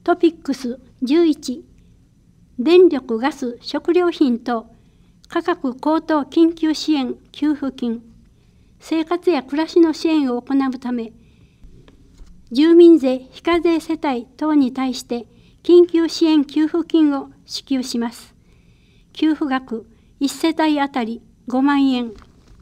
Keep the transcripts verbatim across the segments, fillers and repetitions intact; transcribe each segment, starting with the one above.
トピックスじゅういち、電力・ガス・食料品等価格高騰緊急支援給付金、生活や暮らしの支援を行うため、住民税非課税世帯等に対して緊急支援給付金を支給します。給付額いち世帯あたりごまんえん。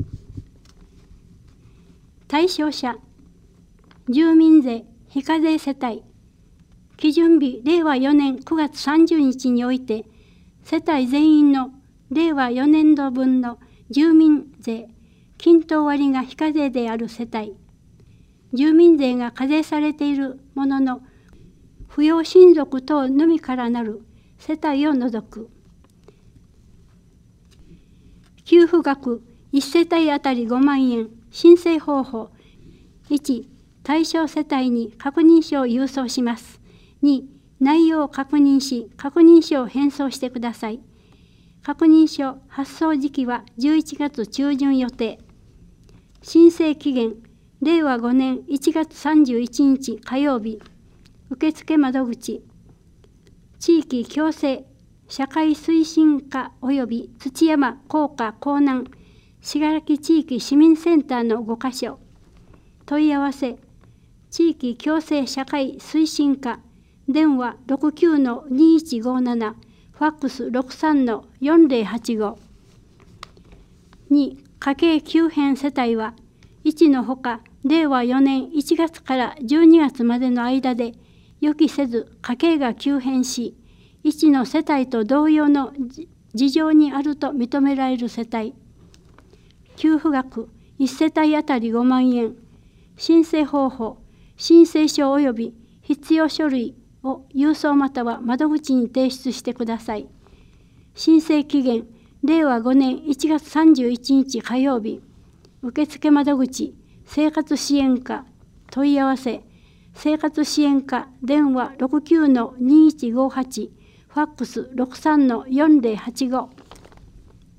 対象者、住民税非課税世帯、基準日れいわよねんくがつさんじゅうにちにおいて、世帯全員のれいわよねんどぶんの住民税均等割が非課税である世帯、住民税が課税されているものの、扶養親族等のみからなる世帯を除く。給付額いち世帯あたりごまんえん。申請方法。いち、対象世帯に確認書を郵送します。に、内容を確認し、確認書を返送してください。確認書発送時期はじゅういちがつちゅうじゅん予定。申請期限、れいわごねんいちがつさんじゅういちにち火曜日。受付窓口、地域共生社会推進課及び土山工科江南信楽地域市民センターのごかしょ。問い合わせ、地域共生社会推進課、電話 ろくきゅうのにいちごなな、ファックス ろくさんのよんぜろはちご。に、家計急変世帯は、いちのほか、れいわよねんいちがつからじゅうにがつまでの間で、予期せず家計が急変し、いちの世帯と同様の事情にあると認められる世帯。給付額いち世帯あたりごまんえん。申請方法、申請書及び必要書類を郵送または窓口に提出してください。申請期限、れいわごねんいちがつさんじゅういちにち火曜日。受付窓口、生活支援課、問い合わせ、生活支援課、電話 ろくきゅうのにいちごはち、ファックス ろくさんのよんぜろはちご。